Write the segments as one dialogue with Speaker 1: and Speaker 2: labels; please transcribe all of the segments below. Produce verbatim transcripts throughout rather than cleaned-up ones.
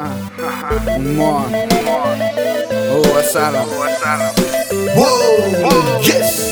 Speaker 1: Mon. Oh, assalam.
Speaker 2: Whoa, yes.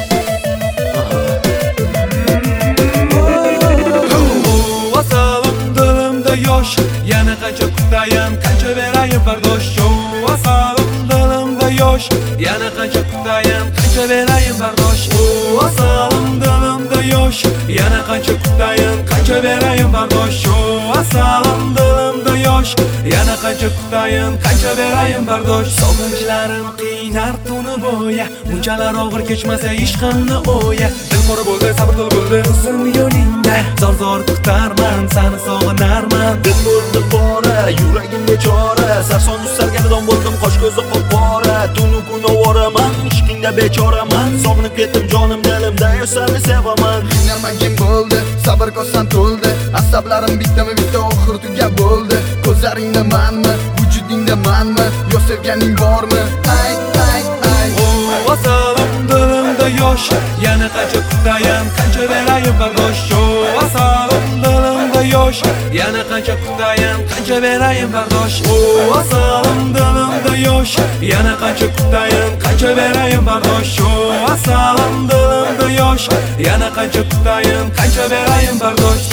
Speaker 3: Asalım dilimda yosh, yana qancha kutayin, qancha berayin bardosh. Asalım dilimda yosh, yana qancha kutayin, qancha berayin bardosh. Asalım dilimda yosh, yana qancha kutayin, qancha berayin bardosh. Asalım dilimda yosh, yana qancha kutayin, qancha berayin bardosh. Sog'inchlarim qiynar tuni bo'ya, bunchalar og'ir kechmasa ishqimni o'ya. Dilmora bo'ldi, sabrli bo'ldi uzun yo'lingda, zor zor kutarman, seni sog'inarman.
Speaker 2: Dil bo'ldi pora, yuragimga chora, sarson yusarganidan bo'ldim qosh ko'zi qopqora. Tunu kun ovoraman, ishqingda bechoraman, sog'inib ketdim jonim dilimda, seni sevaman.
Speaker 1: Qiynalmagin bo'ldi, sabr kosam to'ldi, asablarim bittami bitta oxir tugab bo'ldi. Ko'zlaringda manmi, vujudingda manmi, yo sevganing bormi? Ay ay ay.
Speaker 3: Asalım dilimda yosh, yana qancha kutayin, qancha berayin bardosh. Asalım dilimda yosh, yana qancha kutayin, qancha berayin bardosh. Asalım dilimda yosh, yana qancha kutayin, qancha berayin bardosh. Asalım dilimda yosh, yana qancha kutayin, qancha berayin bardosh.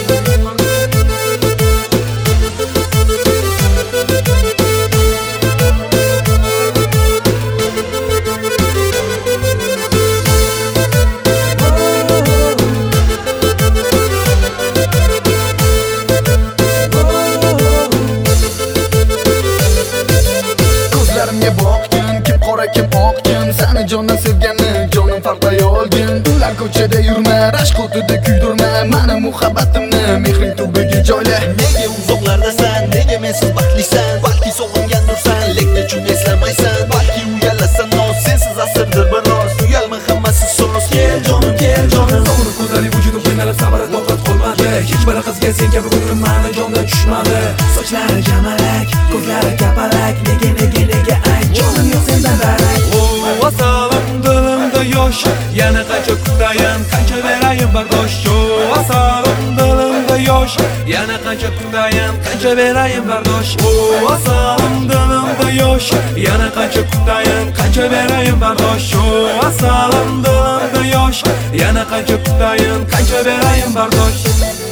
Speaker 1: Ko'zlarimga boqgin, kim qora kim oqgin, seni jondan sevganni jonim farqlay olgin. Ular ko'chada yurma, rashk o'tida kuydirma, meni muhabbatimni mehring tubiga joyla.
Speaker 2: Nega uzoqlardasan, nega mensiz baxtlisan, balki sog'ingandursan, lekin chun eslamaysan, balki uyalasan, noz sensiz asrdir biroz, uyalma hammasi so'z. Kel jonim, kel jonim,
Speaker 3: Sog'inib ko'zlaring vujudim qiynalib sabr toqat qolmadi. Hech bir qizga sen kabi ko'nglim meni jondan tushmadi. Sochlari jamalak, ko'zlari kapalak, nega nega nega ay jonim yo'q sendan darak. Asalım dilimda yosh, yana qancha kutayin, qancha berayin bardosh. Asalım dilimda yosh, yana qancha kutayin, qancha berayin bardosh. Asalım dilimda yosh, yana qancha kutayin, qancha berayin bardosh. Asalım dilimda yosh, yana qancha kutayin, qancha berayin bardosh.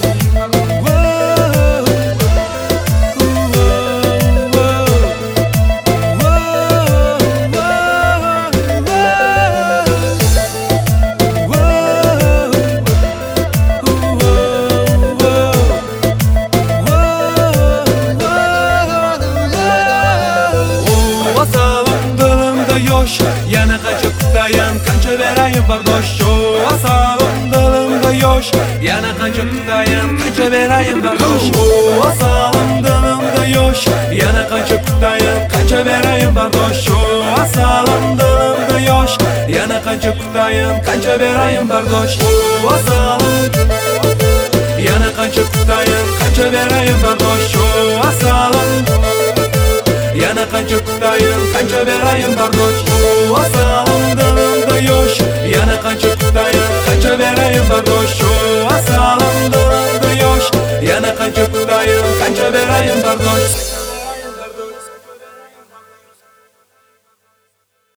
Speaker 3: Yosh, yana qancha kutayin, qancha berayin bardosh. Asalım dilimda yosh, yana qancha kutayin, qancha berayin bardosh. Asalım dilimda yosh, yana qancha kutayin, qancha berayin bardosh. Asalım dilimda yosh, yana qancha kutayin, qancha berayin bardosh. Asalım yana qancha kutayin, qancha berayin bardosh. Asalım yana qancha kutayin, qancha berayin bardosh. Asalım dilimda yosh, yana qancha kutayin, qancha berayin bardosh. Asalım dilimda yosh, yana qancha